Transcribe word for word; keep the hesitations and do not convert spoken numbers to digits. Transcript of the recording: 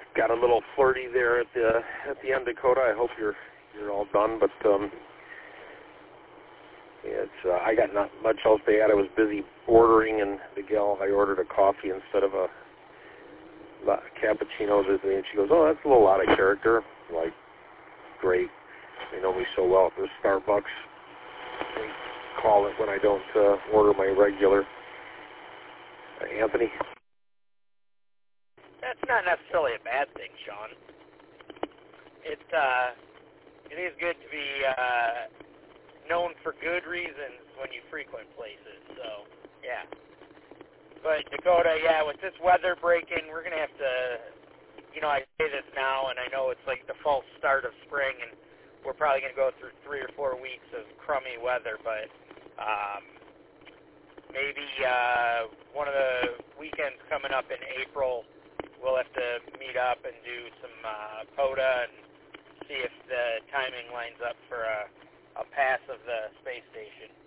got a little flirty there at the at the end, Dakota. I hope you're you're all done, but um, it's uh, I got not much else to add. I was busy ordering, and the gal I ordered a coffee instead of a, a cappuccino with me, and she goes, "Oh, that's a little out of character." I'm like, great, they know me so well at the Starbucks. They call it when I don't uh, order my regular. Uh, Anthony. That's not necessarily a bad thing, Sean. It uh, it is good to be uh, known for good reasons when you frequent places. So, yeah. But Dakota, yeah, with this weather breaking, we're gonna have to. You know, I say this now, and I know it's like the false start of spring, and we're probably gonna go through three or four weeks of crummy weather, but um, maybe uh, one of the weekends coming up in April. We'll have to meet up and do some uh, POTA and see if the timing lines up for a, a pass of the space station.